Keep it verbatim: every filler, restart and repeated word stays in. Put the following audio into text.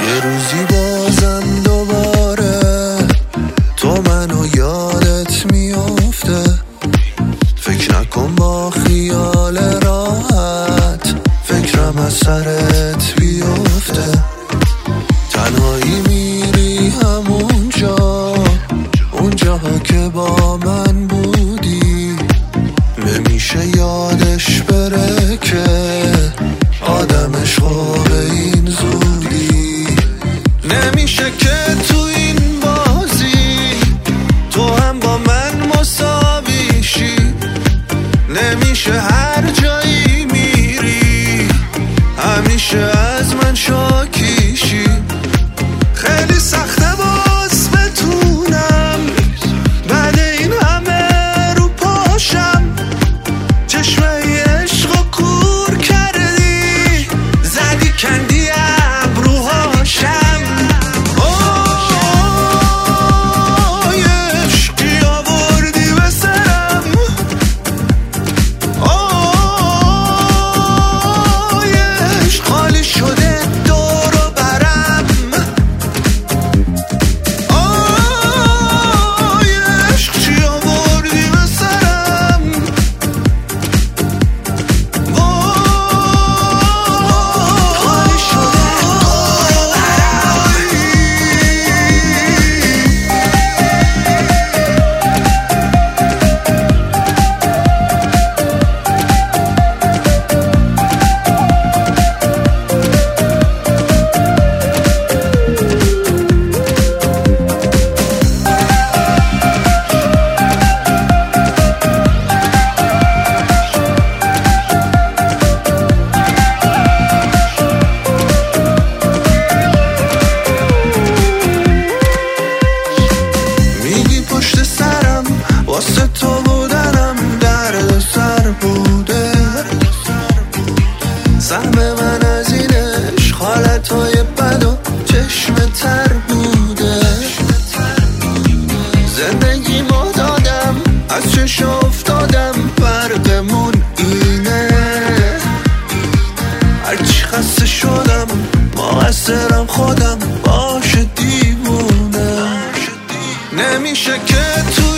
یه روزی بازم دوباره تو منو یادت میافته، فکر نکن با خیال راحت فکرم از سرت بیافته. تنهایی میری همونجا، اونجاها که با من بودی، نمیشه یادش بره که آدمش خواب این زودی. نمیشه که تو این بازی تو هم با من مساویشی، نمیشه هر جایی میری همیشه از من شاکیشی. خیلی سخته باز بتونم بعد این همه رو پاشم، چشمه عشق و کور کردی زدی کندی ابروهاشم. آی عشقی آوردی به سرم، آی عشق خالی شده دور و برم. آی عشق چی آوردی به سرم، خالی شده دور و میگی پشت سرم واسه تو بودنم درد سر بوده. سهم من از این عشق حالتهای بد و چشم تر بوده. زندگی ما دادم از چش افتادم، فرقمون اینه. هرچی خسته شدم مقصرم خودم، باشه دیوونه. نمیشه که تو